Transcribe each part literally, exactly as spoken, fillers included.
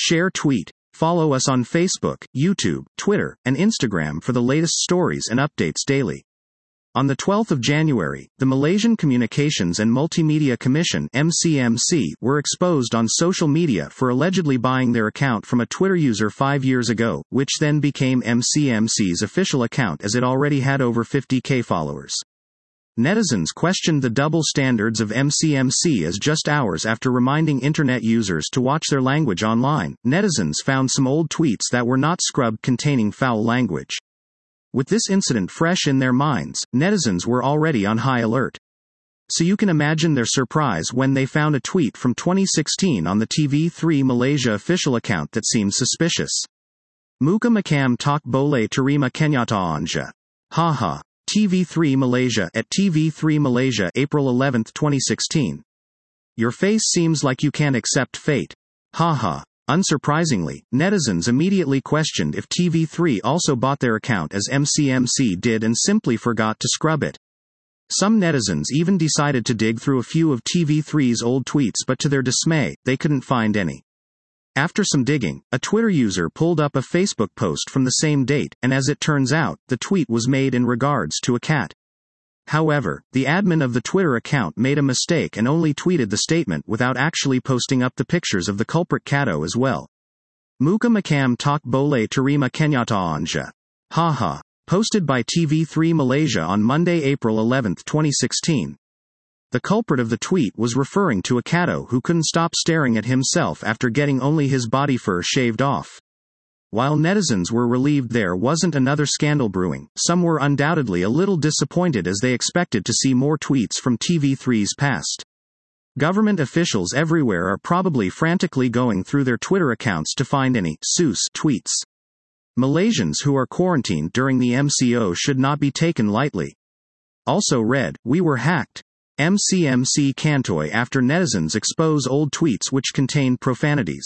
Share tweet. Follow us on Facebook, YouTube, Twitter, and Instagram for the latest stories and updates daily. On the twelfth of January, the Malaysian Communications and Multimedia Commission (M C M C) were exposed on social media for allegedly buying their account from a Twitter user five years ago, which then became M C M C's official account as it already had over fifty thousand followers. Netizens questioned the double standards of M C M C as just hours after reminding internet users to watch their language online, netizens found some old tweets that were not scrubbed containing foul language. With this incident fresh in their minds, netizens were already on high alert. So you can imagine their surprise when they found a tweet from twenty sixteen on the T V three Malaysia official account that seemed suspicious. Muka macam tak boleh terima kenyataan je. Haha. T V three Malaysia at T V three Malaysia, April eleventh, twenty sixteen. Your face seems like you can't accept fate. Haha. Unsurprisingly, netizens immediately questioned if T V three also bought their account as M C M C did and simply forgot to scrub it. Some netizens even decided to dig through a few of T V three's old tweets, but to their dismay, they couldn't find any. After some digging, a Twitter user pulled up a Facebook post from the same date, and as it turns out, the tweet was made in regards to a cat. However, the admin of the Twitter account made a mistake and only tweeted the statement without actually posting up the pictures of the culprit Kato as well. Muka macam tak boleh terima kenyataan je. Haha. Posted by T V three Malaysia on Monday, April eleventh, twenty sixteen. The culprit of the tweet was referring to a Kato who couldn't stop staring at himself after getting only his body fur shaved off. While netizens were relieved there wasn't another scandal brewing, some were undoubtedly a little disappointed as they expected to see more tweets from T V three's past. Government officials everywhere are probably frantically going through their Twitter accounts to find any sus tweets. Malaysians who are quarantined during the M C O should not be taken lightly. Also read, we were hacked. M C M C Kantoy after netizens expose old tweets which contain profanities.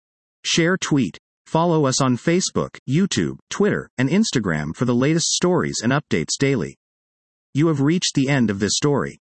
Share tweet. Follow us on Facebook, YouTube, Twitter, and Instagram for the latest stories and updates daily. You have reached the end of this story.